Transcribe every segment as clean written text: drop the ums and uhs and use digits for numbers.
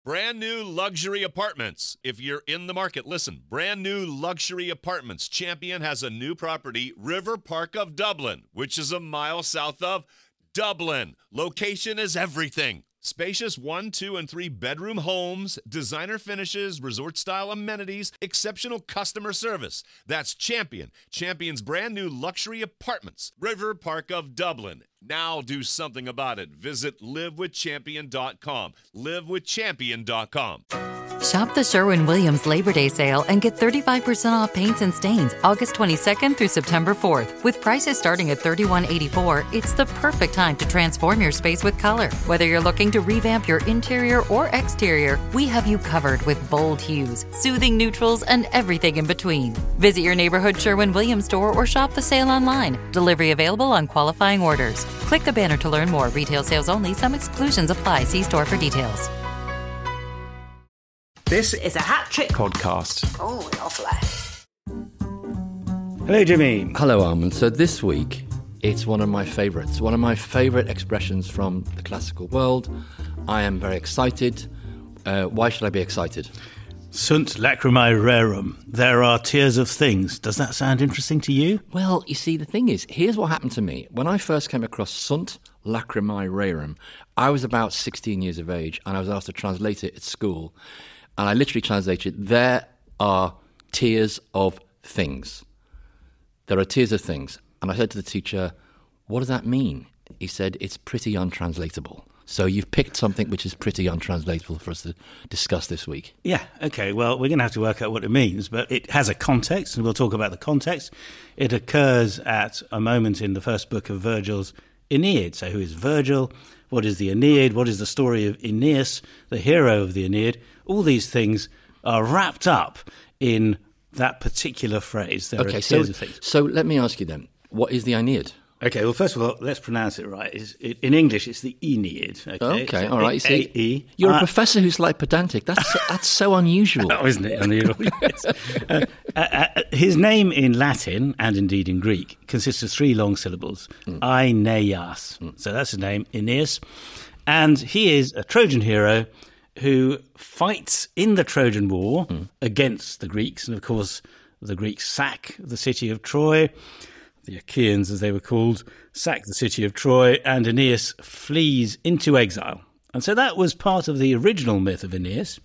Brand new luxury apartments. If you're in the market, listen. Brand new luxury apartments. Champion has a new property, River Park of Dublin, which is a mile south of Dublin. Location is everything. Spacious 1, 2, and 3 bedroom homes, designer finishes, resort-style amenities, exceptional customer service. That's Champion. Champion's brand new luxury apartments, River Park of Dublin. Now do something about it. Visit livewithchampion.com. Livewithchampion.com. Shop the Sherwin-Williams Labor Day sale and get 35% off paints and stains August 22nd through September 4th. With prices starting at $31.84, it's the perfect time to transform your space with color. Whether you're looking to revamp your interior or exterior, we have you covered with bold hues, soothing neutrals, and everything in between. Visit your neighborhood Sherwin-Williams store or shop the sale online. Delivery available on qualifying orders. Click the banner to learn more. Retail sales only. Some exclusions apply. See store for details. This is a Hat Trick podcast. Oh, lovely. Hello, Jimmy. Hello, Armand. So this week, it's one of my favourites. One of my favourite expressions from the classical world. I am very excited. Why should I be excited? Sunt lacrimae rerum. There are tears of things. Does that sound interesting to you? Well, you see, the thing is, here's what happened to me. When I first came across Sunt lacrimae rerum, I was about 16 years of age, and I was asked to translate it at school. And I literally translated, there are tears of things. There are tears of things. And I said to the teacher, what does that mean? He said, it's pretty untranslatable. So you've picked something which is pretty untranslatable for us to discuss this week. Yeah, okay. Well, we're going to have to work out what it means, but it has a context, and we'll talk about the context. It occurs at a moment in the first book of Virgil's Aeneid. So who is Virgil? What is the Aeneid? What is the story of Aeneas, the hero of the Aeneid? All these things are wrapped up in that particular phrase. There are tears of things. So let me ask you then, what is the Aeneid? Okay, well, first of all, let's pronounce it right. In English, it's the Aeneid. Okay, all right. You see, you're a professor who's like pedantic. That's so unusual. Oh, isn't it unusual? His name in Latin, and indeed in Greek, consists of 3 long syllables. Aeneas. So that's his name, Aeneas. And he is a Trojan hero who fights in the Trojan War against the Greeks. And, of course, the Greeks sack the city of Troy. The Achaeans, as they were called, sack the city of Troy, and Aeneas flees into exile. And so that was part of the original myth of Aeneas.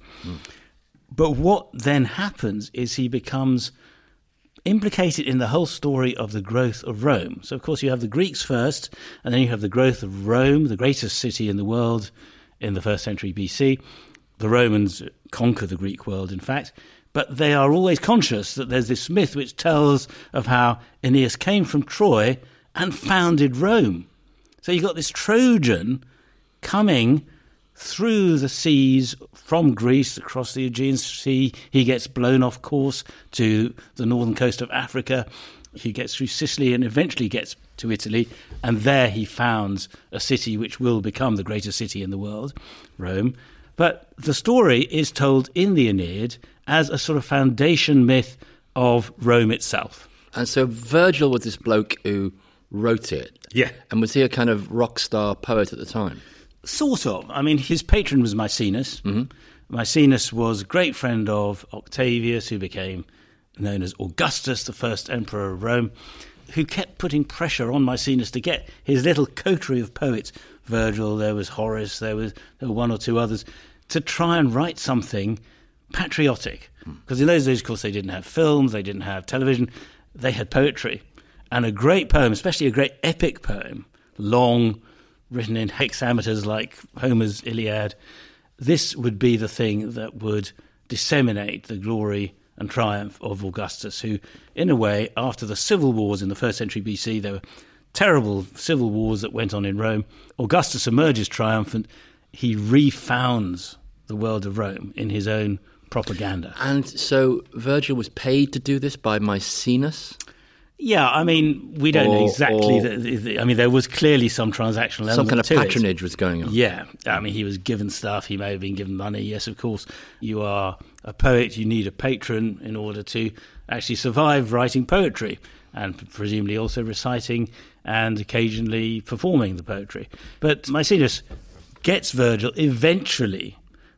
But what then happens is he becomes implicated in the whole story of the growth of Rome. So, of course, you have the Greeks first, and then you have the growth of Rome, the greatest city in the world in the 1st century BC. The Romans conquer the Greek world, in fact. But they are always conscious that there's this myth which tells of how Aeneas came from Troy and founded Rome. So you've got this Trojan coming through the seas from Greece across the Aegean Sea. He gets blown off course to the northern coast of Africa. He gets through Sicily and eventually gets to Italy. And there he founds a city which will become the greatest city in the world, Rome. But the story is told in the Aeneid as a sort of foundation myth of Rome itself. And so Virgil was this bloke who wrote it. Yeah. And was he a kind of rock star poet at the time? Sort of. I mean, his patron was Maecenas. Maecenas was a great friend of Octavius, who became known as Augustus, the first emperor of Rome, who kept putting pressure on Maecenas to get his little coterie of poets, Virgil, there was Horace, there were 1 or 2 others, to try and write something patriotic. Because in those days, of course, they didn't have films, they didn't have television, they had poetry. And a great poem, especially a great epic poem, long, written in hexameters like Homer's Iliad, this would be the thing that would disseminate the glory and triumph of Augustus, who, in a way, after the civil wars in the 1st century BC, there were terrible civil wars that went on in Rome. Augustus emerges triumphant. He refounds the world of Rome in his own propaganda. And so Virgil was paid to do this by Maecenas? Yeah, I mean, we don't know exactly. I mean, there was clearly some transactional element. Some kind of to patronage was going on. Yeah, I mean, he was given stuff. He may have been given money. Yes, of course. You are a poet. You need a patron in order to actually survive writing poetry, and presumably also reciting and occasionally performing the poetry. But Maecenas gets Virgil eventually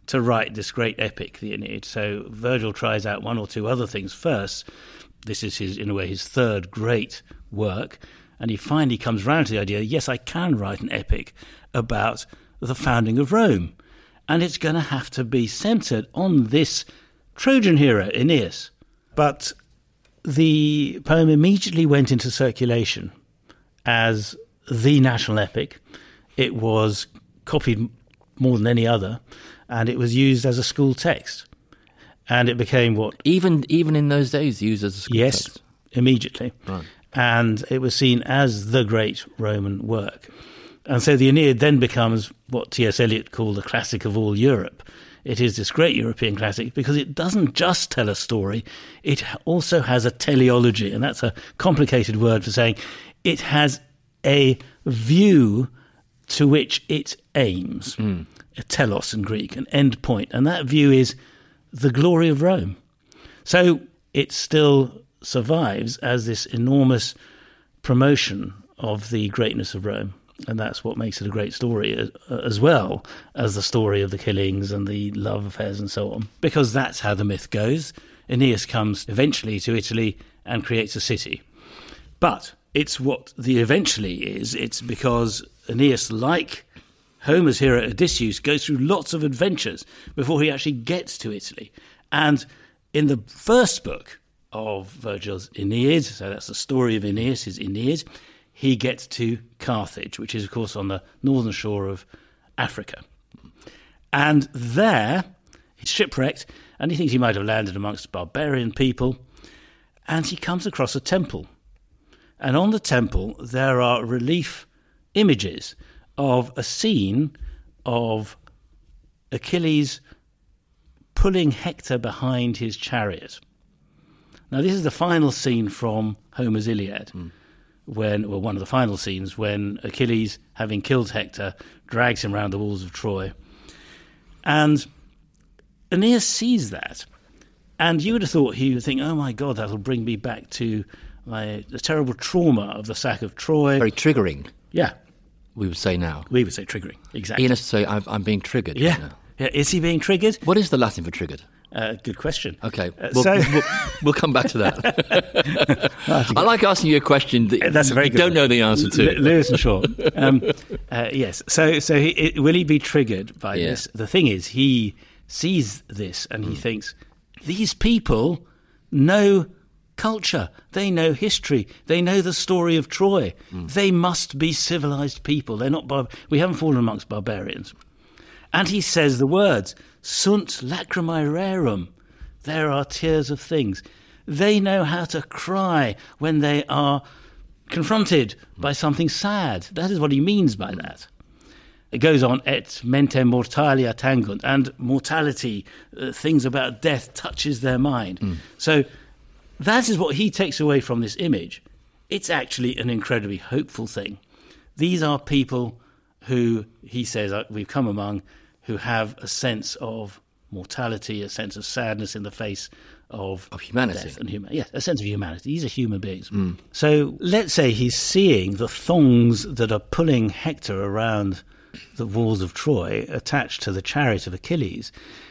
to write this great epic, the Aeneid. So Virgil tries out one or two other things first. This is in a way, his third great work. And he finally comes round to the idea, yes, I can write an epic about the founding of Rome. And it's going to have to be centred on this Trojan hero, Aeneas. But the poem immediately went into circulation as the national epic. It was copied more than any other, and it was used as a school text. And it became what... Even in those days, used as a school text? Yes, immediately. Right. And it was seen as the great Roman work. And so the Aeneid then becomes what T.S. Eliot called the classic of all Europe. It is this great European classic because it doesn't just tell a story, it also has a teleology, and that's a complicated word for saying it has a view to which it aims, a telos in Greek, an end point, and that view is the glory of Rome. So it still survives as this enormous promotion of the greatness of Rome. And that's what makes it a great story, as well as the story of the killings and the love affairs and so on. Because that's how the myth goes. Aeneas comes eventually to Italy and creates a city. But it's what the eventually is. It's because Aeneas, like Homer's hero Odysseus, goes through lots of adventures before he actually gets to Italy. And in the first book of Virgil's Aeneid, so that's the story of Aeneas, his Aeneid, he gets to Carthage, which is, of course, on the northern shore of Africa. And there, he's shipwrecked, and he thinks he might have landed amongst barbarian people, and he comes across a temple. And on the temple, there are relief images of a scene of Achilles pulling Hector behind his chariot. Now, this is the final scene from Homer's Iliad, one of the final scenes when Achilles, having killed Hector, drags him round the walls of Troy. And Aeneas sees that. And you would have thought he would think, oh my God, that'll bring me back to the terrible trauma of the sack of Troy. Very triggering. Yeah. We would say now. We would say triggering, exactly. Aeneas would say, I'm being triggered. Yeah. Now. Yeah. Is he being triggered? What is the Latin for triggered? Good question. Okay, we'll come back to that. I like asking you a question that that's a very good don't know the answer to. Lewis and Shaw. Yes. So will he be triggered by this? The thing is, he sees this and he thinks, these people know culture, they know history, they know the story of Troy. They must be civilized people. They're not. We haven't fallen amongst barbarians. And he says the words, sunt lacrimae rerum. There are tears of things. They know how to cry when they are confronted by something sad. That is what he means by that. It goes on, et mentem mortalia tangunt, and mortality, things about death, touches their mind. So that is what he takes away from this image. It's actually an incredibly hopeful thing. These are people who, he says, we've come among, who have a sense of mortality, a sense of sadness in the face of humanity. Death and yes, a sense of humanity. These are human beings. So let's say he's seeing the thongs that are pulling Hector around the walls of Troy attached to the chariot of Achilles.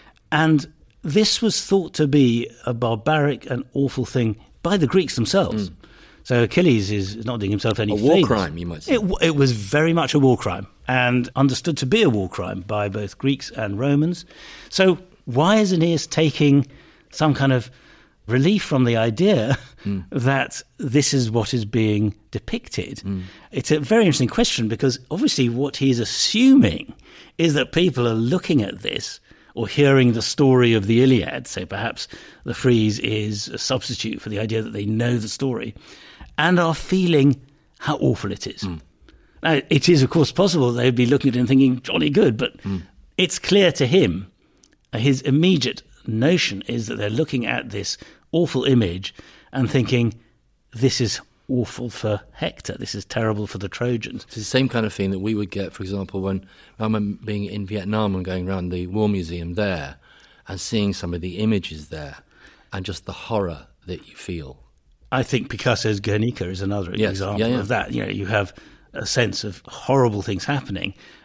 And this was thought to be a barbaric and awful thing by the Greeks themselves. So Achilles is not doing himself any favours. A war crime, you might say. It was very much a war crime and understood to be a war crime by both Greeks and Romans. So why is Aeneas taking some kind of relief from the idea that this is what is being depicted? It's a very interesting question because obviously what he's assuming is that people are looking at this or hearing the story of the Iliad, so perhaps the frieze is a substitute for the idea that they know the story, and are feeling how awful it is. Now, it is, of course, possible they'd be looking at it and thinking, jolly good, but it's clear to him, his immediate notion is that they're looking at this awful image and thinking, this is awful for Hector, this is terrible for the Trojans. It's the same kind of thing that we would get, for example, when I'm being in Vietnam and going around the War Museum there and seeing some of the images there and just the horror that you feel. I think Picasso's Guernica is another example of that. You know, you have a sense of horrible things happening,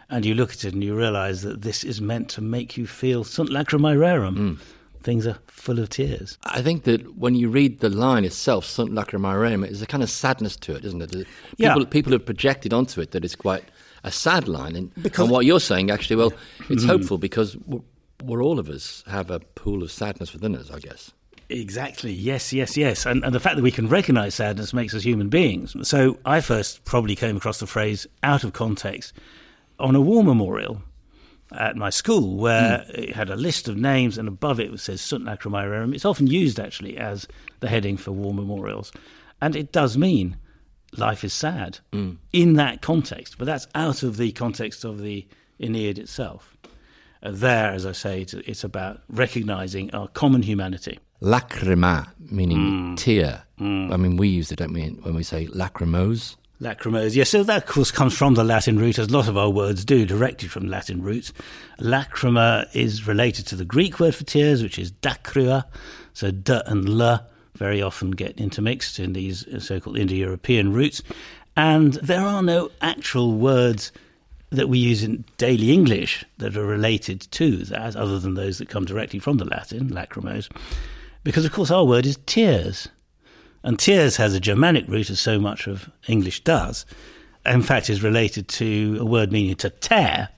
and you look at it and you realise that this is meant to make you feel sunt lacrimae rerum. Things are full of tears. I think that when you read the line itself, sunt lacrimae rerum, there's a kind of sadness to it, isn't it? People have projected onto it that it's quite a sad line. And what you're saying, actually, well, it's hopeful because we're all of us have a pool of sadness within us, I guess. Exactly. Yes. And the fact that we can recognise sadness makes us human beings. So I first probably came across the phrase out of context on a war memorial at my school, where it had a list of names and above it says Sunt Lacrimae Rerum. It's often used actually as the heading for war memorials. And it does mean life is sad in that context, but that's out of the context of the Aeneid itself. There, as I say, it's about recognising our common humanity. Lacrima, meaning tear. I mean, we use it, don't we, when we say lachrymose? Lachrymose, yes. So that, of course, comes from the Latin root, as a lot of our words do, directly from Latin roots. Lacrima is related to the Greek word for tears, which is dacrya. So d and l very often get intermixed in these so-called Indo-European roots. And there are no actual words that we use in daily English that are related to that, other than those that come directly from the Latin, lachrymose, because, of course, our word is tears. And tears has a Germanic root, as so much of English does. In fact, is related to a word meaning to tear.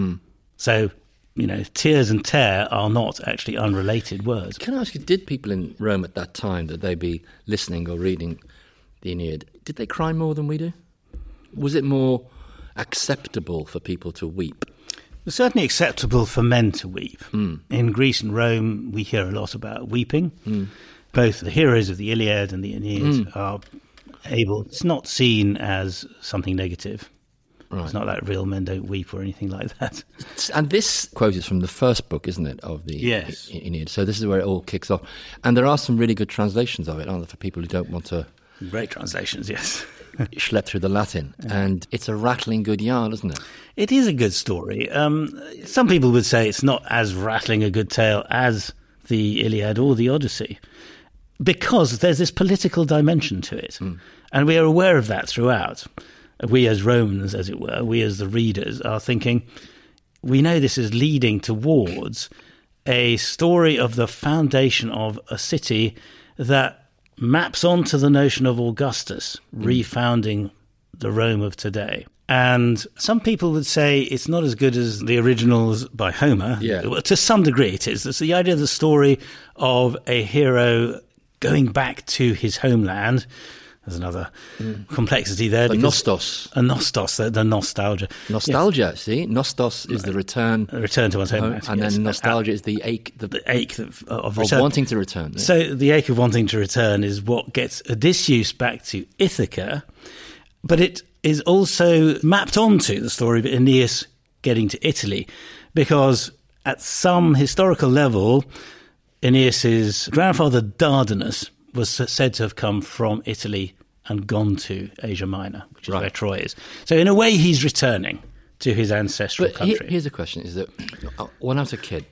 So, tears and tear are not actually unrelated words. Can I ask you, did people in Rome at that time, that they be listening or reading the Aeneid, did they cry more than we do? Was it more acceptable for people to weep? It was certainly acceptable for men to weep. In Greece and Rome, we hear a lot about weeping. Both the heroes of the Iliad and the Aeneid are able. It's not seen as something negative. Right. It's not like real men don't weep or anything like that. And this quote is from the first book, isn't it, of the Aeneid? So this is where it all kicks off. And there are some really good translations of it, aren't there, for people who don't want to... Great translations, yes. Schlep through the Latin. And it's a rattling good yarn, isn't it? It is a good story. Some people would say it's not as rattling a good tale as the Iliad or the Odyssey, because there's this political dimension to it. And we are aware of that throughout. We as Romans, as it were, we as the readers are thinking, we know this is leading towards a story of the foundation of a city that maps onto the notion of Augustus refounding the Rome of today. And some people would say it's not as good as the originals by Homer. Yeah. To some degree it is. It's the idea of the story of a hero going back to his homeland. There's another complexity there. The nostos. A nostos, the nostalgia. Nostalgia, see? Nostos is the return. A return to one's homeland. And then nostalgia is the ache. The ache of return. Of wanting to return. Yeah. So the ache of wanting to return is what gets Odysseus back to Ithaca, but it is also mapped onto the story of Aeneas getting to Italy, because at some historical level, Aeneas's grandfather Dardanus was said to have come from Italy and gone to Asia Minor, which is where Troy is. So in a way, he's returning to his ancestral country. Here's the question, is that when I was a kid,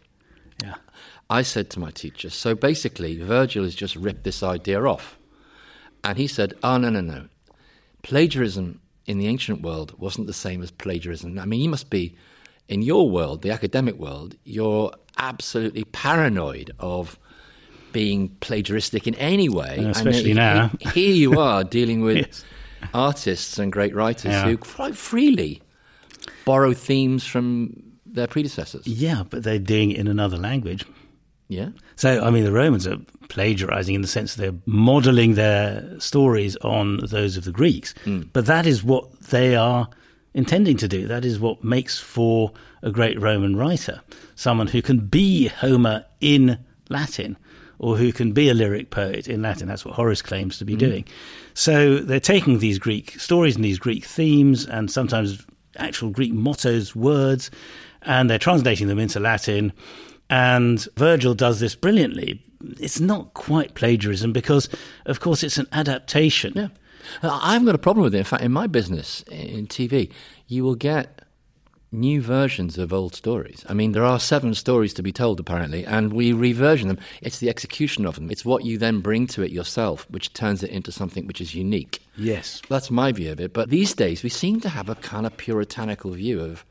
I said to my teacher, so basically Virgil has just ripped this idea off. And he said, no. Plagiarism in the ancient world wasn't the same as plagiarism. I mean, you must be, in your world, the academic world, you're absolutely paranoid of being plagiaristic in any way. Especially now. Here you are dealing with artists and great writers who quite freely borrow themes from their predecessors. Yeah, but they're doing it in another language. Yeah. So, I mean, the Romans are plagiarizing in the sense that they're modeling their stories on those of the Greeks. But that is what they are intending to do. That is what makes for a great Roman writer, someone who can be Homer in Latin, or who can be a lyric poet in Latin. That's what Horace claims to be doing. So they're taking these Greek stories and these Greek themes and sometimes actual Greek mottos, words, and they're translating them into Latin. And Virgil does this brilliantly. It's not quite plagiarism because, of course, it's an adaptation. Yeah. I haven't got a problem with it. In fact, in my business, in TV, you will get new versions of old stories. I mean, there are 7 stories to be told, apparently, and we reversion them. It's the execution of them. It's what you then bring to it yourself, which turns it into something which is unique. Yes. That's my view of it. But these days, we seem to have a kind of puritanical view of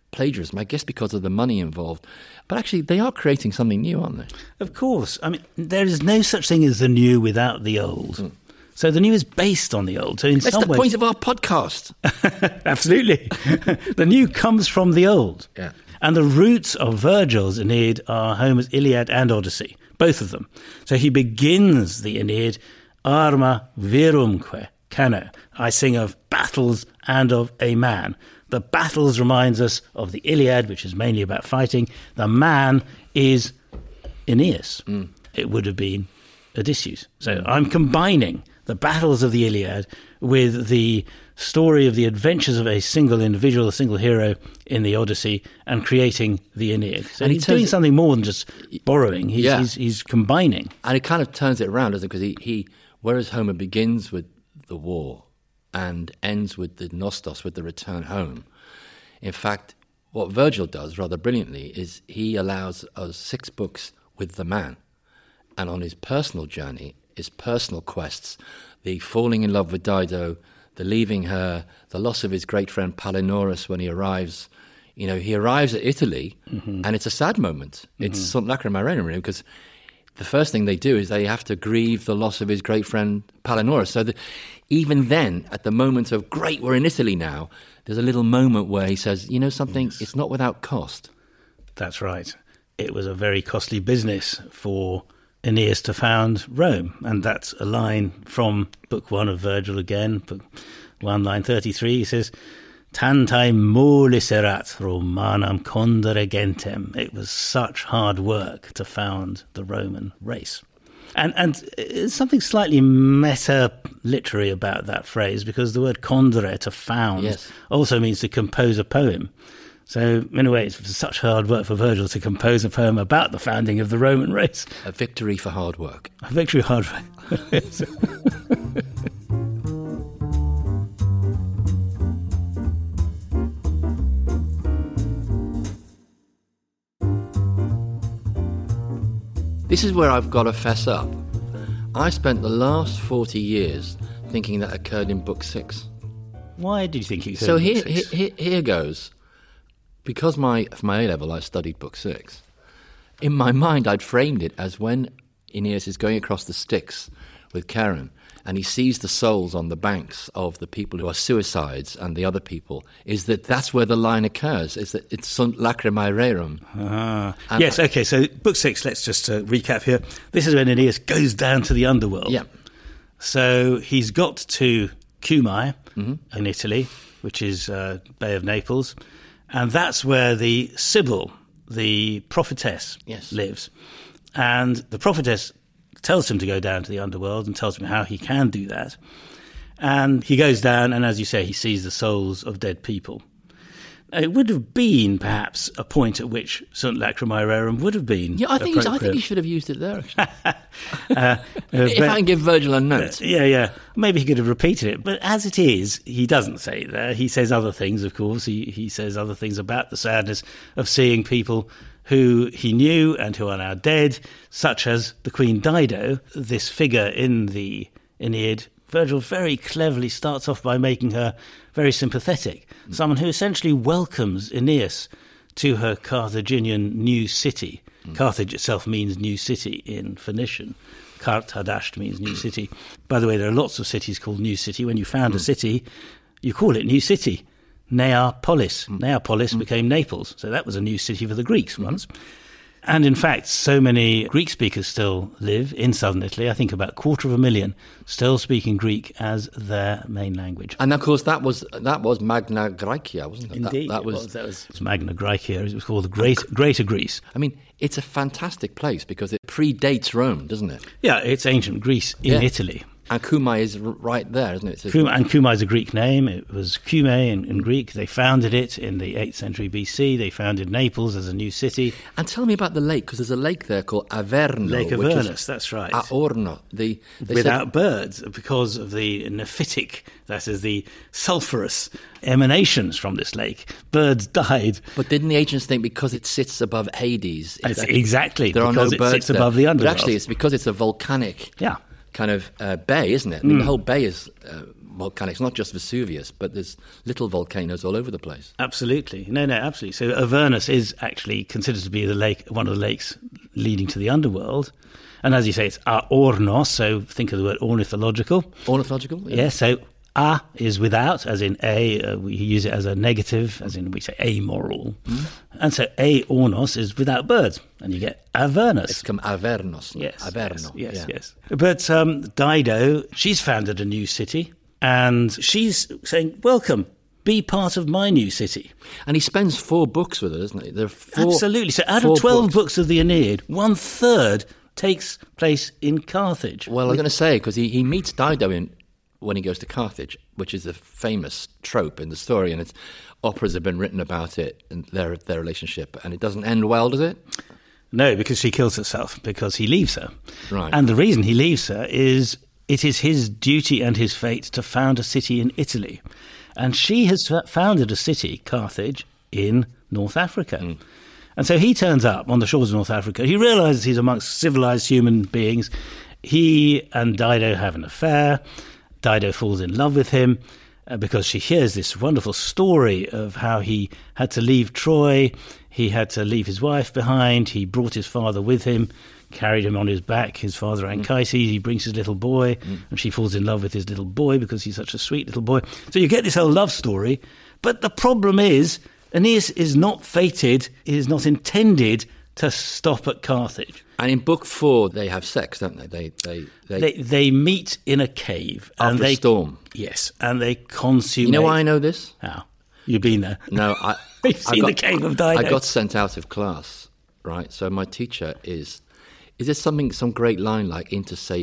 plagiarism, I guess because of the money involved. But actually, they are creating something new, aren't they? Of course. I mean, there is no such thing as the new without the old. So the new is based on the old. So in That's some the ways, point of our podcast. absolutely, the new comes from the old. Yeah. And the roots of Virgil's Aeneid are Homer's Iliad and Odyssey, both of them. So he begins the Aeneid, arma virumque cano. I sing of battles and of a man. The battles reminds us of the Iliad, which is mainly about fighting. The man is Aeneas. It would have been Odysseus. So I'm combining the battles of the Iliad with the story of the adventures of a single individual, a single hero in the Odyssey, and creating the Aeneid. So And he he's doing turns- something more than just borrowing. Yeah. He's combining. And it kind of turns it around, doesn't it? Because whereas Homer begins with the war and ends with the Nostos, with the return home, in fact, what Virgil does rather brilliantly is he allows us 6 books with the man. And on his personal journey, his personal quests, the falling in love with Dido, the leaving her, the loss of his great friend Palinurus when he arrives. He arrives at Italy, and it's a sad moment. It's Sunt Lacrimae Rerum, really, because the first thing they do is they have to grieve the loss of his great friend Palinurus. So even then, at the moment of, great, we're in Italy now, there's a little moment where he says, you know something, it's not without cost. That's right. It was a very costly business for Aeneas to found Rome. And that's a line from Book 1 of Virgil again, Book 1, line 33. He says, Tantae molis erat Romanam condere gentem. It was such hard work to found the Roman race. And it's something slightly meta-literary about that phrase, because the word condere, to found, Yes. also means to compose a poem. So, in a way, it's such hard work for Virgil to compose a poem about the founding of the Roman race. A victory for hard work. A victory hard work. This is where I've got to fess up. I spent the last 40 years thinking that occurred in Book 6. Why did you think it could? So here goes. Because for my A-level I studied Book 6, in my mind I'd framed it as when Aeneas is going across the Styx with Charon and he sees the souls on the banks of the people who are suicides and the other people, that's where the line occurs, is that it's Sunt Lacrimae Rerum. Yes, okay, so Book 6, let's just recap here. This is when Aeneas goes down to the underworld. Yeah. So he's got to Cumae in Italy, which is Bay of Naples, and that's where the Sibyl, the prophetess, Yes. lives. And the prophetess tells him to go down to the underworld and tells him how he can do that. And he goes down, and as you say, he sees the souls of dead people. It would have been, perhaps, a point at which Sunt Lacrimae Rerum would have been. Yeah, I think he appropriate. should have used it there, actually. If I can give Virgil a note. Yeah. Maybe he could have repeated it. But as it is, he doesn't say it there. He says other things, of course. He says other things about the sadness of seeing people who he knew and who are now dead, such as the Queen Dido, this figure in the Aeneid. Virgil very cleverly starts off by making her very sympathetic, someone who essentially welcomes Aeneas to her Carthaginian new city. Carthage itself means new city in Phoenician. Karthadasht means new city. By the way, there are lots of cities called new city. When you found a city, you call it new city. Neapolis. Neapolis became Naples. So that was a new city for the Greeks once. And in fact, so many Greek speakers still live in southern Italy. I think about 250,000 still speaking Greek as their main language. And of course, that was Magna Graecia, wasn't it? Indeed, that was Magna Graecia. It was called the Greater Greece. I mean, it's a fantastic place because it predates Rome, doesn't it? Yeah, it's ancient Greece in Italy. And Cumae is right there, isn't it? And Cumae is a Greek name. It was Cumae in Greek. They founded it in the 8th century BC. They founded Naples as a new city. And tell me about the lake, because there's a lake there called Averno. Lake Avernus, that's right. Aorno. Without birds, because of the nephitic, that is the sulphurous emanations from this lake. Birds died. But didn't the ancients think because it sits above Hades? Exactly, there are no because it birds sits there. above the underworld. But actually, it's because it's a volcanic Yeah. kind of bay, isn't it? I mean, the whole bay is volcanics, not just Vesuvius, but there's little volcanoes all over the place. Absolutely. No, absolutely. So Avernus is actually considered to be the lake, one of the lakes leading to the underworld. And as you say, it's aornos, so think of the word ornithological. Ornithological? Yeah, so a is without, as in a, we use it as a negative, as in we say amoral. And so aornos is without birds, and you get Avernus. It's come Avernos. Yes, Averno. Yes. But Dido, she's founded a new city, and she's saying, welcome, be part of my new city. And he spends 4 books with her, doesn't he? There are 4, Absolutely. So out of 12 books of the Aeneid, 1/3 takes place in Carthage. Well, I'm going to say, because he meets Dido when he goes to Carthage, which is a famous trope in the story, and operas have been written about it and their relationship, and it doesn't end well, does it? No, because she kills herself, because he leaves her. Right. And the reason he leaves her is it is his duty and his fate to found a city in Italy. And she has founded a city, Carthage, in North Africa. And so he turns up on the shores of North Africa. He realises he's amongst civilised human beings. He and Dido have an affair. Dido falls in love with him because she hears this wonderful story of how he had to leave Troy. He had to leave his wife behind. He brought his father with him, carried him on his back, his father Anchises. He brings his little boy, and she falls in love with his little boy because he's such a sweet little boy. So you get this whole love story. But the problem is, Aeneas is not fated, he is not intended to stop at Carthage. And in book 4, they have sex, don't they? They meet in a cave. After a storm. Yes, and they consummate. You know why I know this? How? You've been there. No, You've seen the cave of Dido. I got sent out of class, right? So my teacher is there some great line like inter se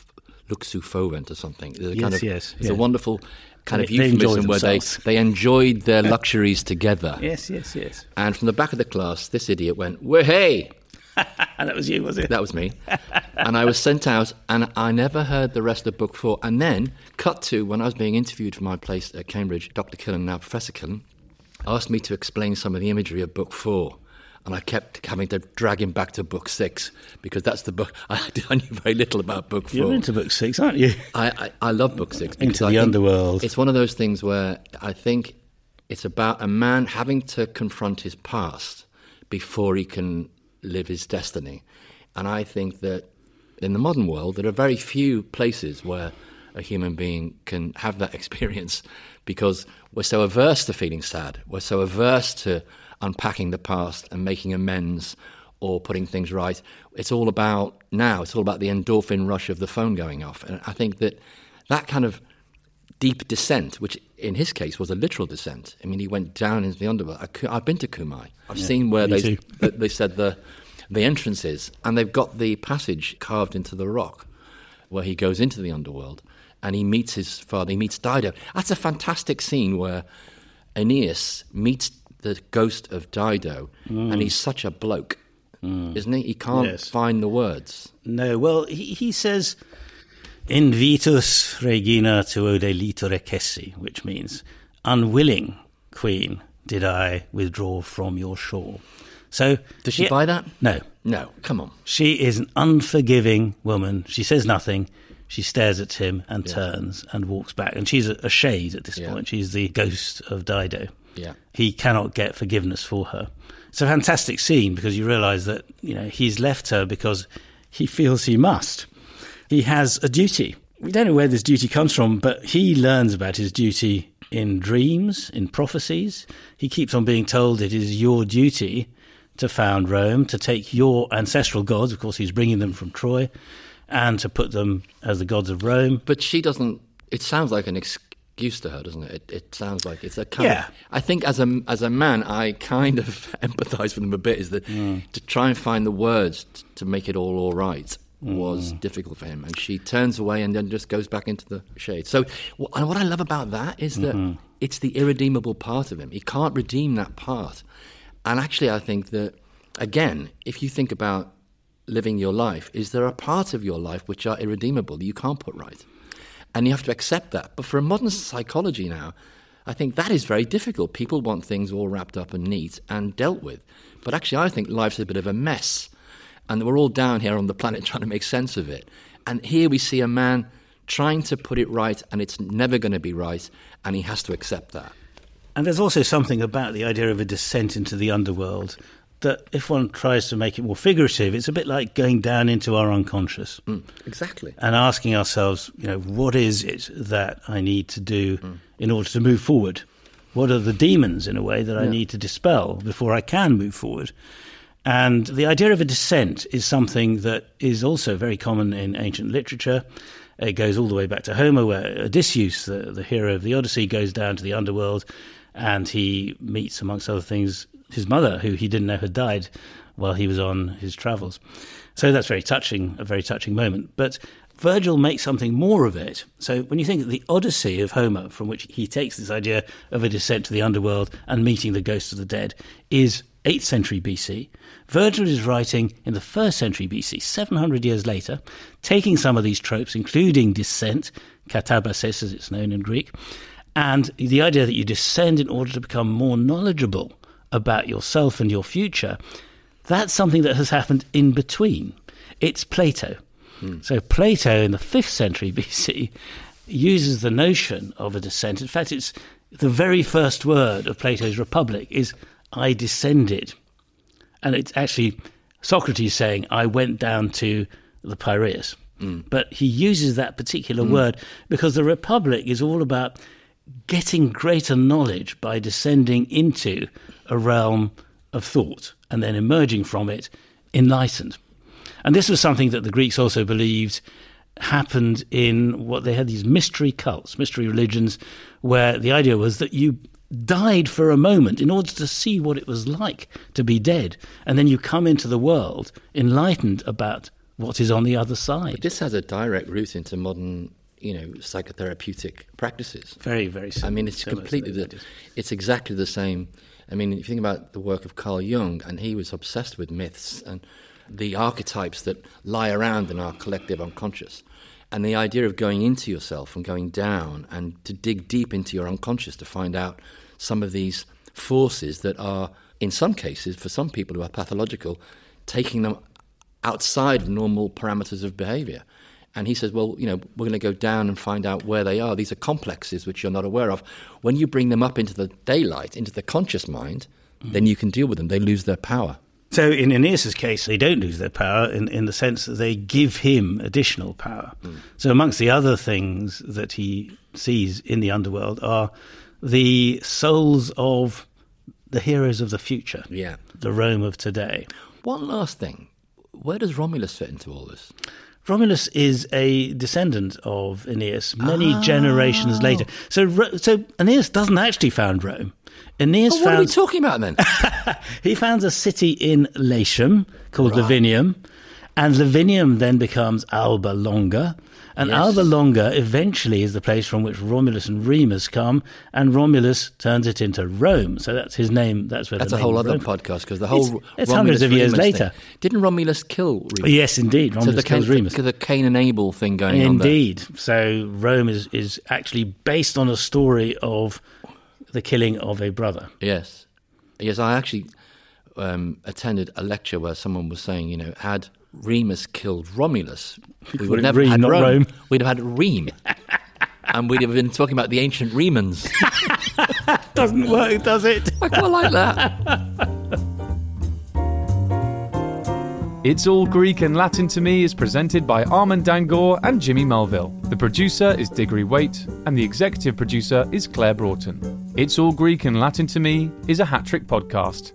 luxu fovent or something? There's a wonderful kind of euphemism where they enjoyed their luxuries together. Yes. And from the back of the class, this idiot went, "Hey!" And that was you, was it? That was me. And I was sent out, and I never heard the rest of book 4. And then, cut to when I was being interviewed for my place at Cambridge, Dr. Killen, now Professor Killen, asked me to explain some of the imagery of book 4. And I kept having to drag him back to book 6, because that's the book. I knew very little about book 4. You're into book 6, aren't you? I love book 6. Into the underworld. It's one of those things where I think it's about a man having to confront his past before he can live his destiny. And I think that in the modern world, there are very few places where a human being can have that experience, because we're so averse to feeling sad. We're so averse to unpacking the past and making amends or putting things right. It's all about the endorphin rush of the phone going off. And I think that kind of deep descent, which in his case was a literal descent. I mean, he went down into the underworld. I've been to Kumai. I've seen where they said the entrance is, and they've got the passage carved into the rock where he goes into the underworld and he meets his father, he meets Dido. That's a fantastic scene where Aeneas meets the ghost of Dido, and he's such a bloke, isn't he? He can't find the words. No, well, he says, Invitus regina tuo delitore cessi, which means, unwilling, queen, did I withdraw from your shore. So does she buy that? No, come on. She is an unforgiving woman. She says nothing. She stares at him and turns and walks back. And she's a shade at this point. She's the ghost of Dido. Yeah. He cannot get forgiveness for her. It's a fantastic scene, because you realise that he's left her because he feels he must. He has a duty. We don't know where this duty comes from, but he learns about his duty in dreams, in prophecies. He keeps on being told it is your duty to found Rome, to take your ancestral gods, of course he's bringing them from Troy, and to put them as the gods of Rome. But she doesn't, it sounds like an excuse to her, doesn't it? It sounds like it's a kind of, I think as a man, I kind of empathise with him a bit, is that to try and find the words to make it all right was difficult for him. And she turns away and then just goes back into the shade. So and what I love about that is that it's the irredeemable part of him. He can't redeem that part. And actually, I think that, again, if you think about living your life, is there a part of your life which are irredeemable, you can't put right? And you have to accept that. But for a modern psychology now, I think that is very difficult. People want things all wrapped up and neat and dealt with. But actually, I think life's a bit of a mess. And we're all down here on the planet trying to make sense of it. And here we see a man trying to put it right, and it's never going to be right, and he has to accept that. And there's also something about the idea of a descent into the underworld that if one tries to make it more figurative, it's a bit like going down into our unconscious. Exactly. And asking ourselves, what is it that I need to do in order to move forward? What are the demons, in a way, that I need to dispel before I can move forward? And the idea of a descent is something that is also very common in ancient literature. It goes all the way back to Homer, where Odysseus, the hero of the Odyssey, goes down to the underworld and he meets, amongst other things, his mother, who he didn't know had died while he was on his travels. So that's very touching, a very touching moment. But Virgil makes something more of it. So when you think of the Odyssey of Homer, from which he takes this idea of a descent to the underworld and meeting the ghosts of the dead, is 8th century BC. Virgil is writing in the 1st century BC, 700 years later, taking some of these tropes, including descent, katabasis as it's known in Greek, and the idea that you descend in order to become more knowledgeable about yourself and your future. That's something that has happened in between. It's Plato. So Plato in the 5th century BC uses the notion of a descent. In fact, it's the very first word of Plato's Republic is I descended. And it's actually Socrates saying, I went down to the Piraeus. But he uses that particular word because the Republic is all about getting greater knowledge by descending into a realm of thought and then emerging from it enlightened. And this was something that the Greeks also believed happened in what they had, these mystery cults, mystery religions, where the idea was that you died for a moment in order to see what it was like to be dead, and then you come into the world enlightened about what is on the other side. But this has a direct route into modern, psychotherapeutic practices. Very, very similar. I mean, it's it's exactly the same. I mean, if you think about the work of Carl Jung, and he was obsessed with myths and the archetypes that lie around in our collective unconscious. And the idea of going into yourself and going down and to dig deep into your unconscious to find out some of these forces that are, in some cases, for some people who are pathological, taking them outside normal parameters of behavior. And he says, well, we're going to go down and find out where they are. These are complexes which you're not aware of. When you bring them up into the daylight, into the conscious mind, then you can deal with them. They lose their power. So in Aeneas's case, they don't lose their power in the sense that they give him additional power. So amongst the other things that he sees in the underworld are the souls of the heroes of the future, the Rome of today. One last thing. Where does Romulus fit into all this? Romulus is a descendant of Aeneas many generations later. So Aeneas doesn't actually found Rome. Aeneas what are we talking about then? He founds a city in Latium called Lavinium, and Lavinium then becomes Alba Longa, and Alba Longa eventually is the place from which Romulus and Remus come, and Romulus turns it into Rome. So that's his name. That's a whole other podcast, because the whole it's hundreds of years later. Didn't Romulus kill Remus? Yes, indeed. Romulus kills Remus. The Cain and Abel thing going on there. Indeed. So Rome is actually based on a story of the killing of a brother. Yes. I actually attended a lecture where someone was saying, had Remus killed Romulus, we would have never had Rome. We'd have had Reme. And we'd have been talking about the ancient Remans. Doesn't work, does it? I quite like that. It's All Greek and Latin to Me is presented by Armand Dangour and Jimmy Melville. The producer is Diggory Waite, and the executive producer is Claire Broughton. It's All Greek and Latin to Me is a hat-trick podcast.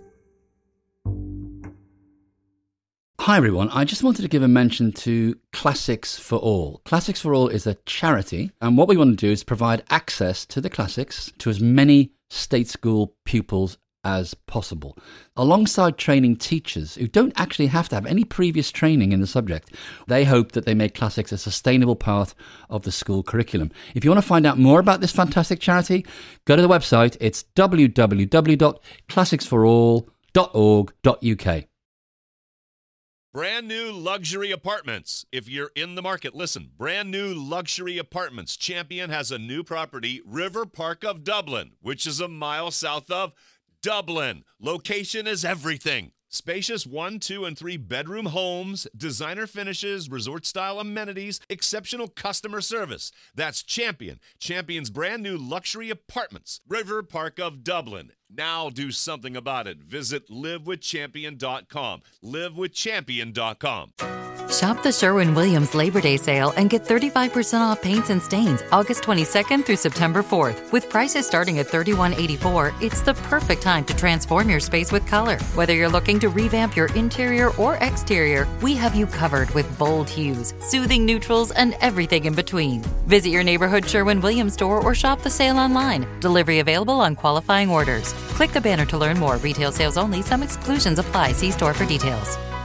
Hi everyone, I just wanted to give a mention to Classics for All. Classics for All is a charity, and what we want to do is provide access to the classics to as many state school pupils as possible, alongside training teachers who don't actually have to have any previous training in the subject. They hope that they make classics a sustainable part of the school curriculum. If you want to find out more about this fantastic charity, go to the website. It's www.classicsforall.org.uk. Brand new luxury apartments. If you're in the market, listen. Brand new luxury apartments. Champion has a new property, River Park of Dublin, which is a mile south of Dublin. Location is everything. Spacious 1, 2, and 3 bedroom homes, designer finishes, resort-style amenities, exceptional customer service. That's Champion. Champion's brand new luxury apartments. River Park of Dublin. Now do something about it. Visit livewithchampion.com. livewithchampion.com. Shop the Sherwin-Williams Labor Day sale and get 35% off paints and stains August 22nd through September 4th. With prices starting at $31.84, it's the perfect time to transform your space with color. Whether you're looking to revamp your interior or exterior, we have you covered with bold hues, soothing neutrals, and everything in between. Visit your neighborhood Sherwin-Williams store or shop the sale online. Delivery available on qualifying orders. Click the banner to learn more. Retail sales only. Some exclusions apply. See store for details.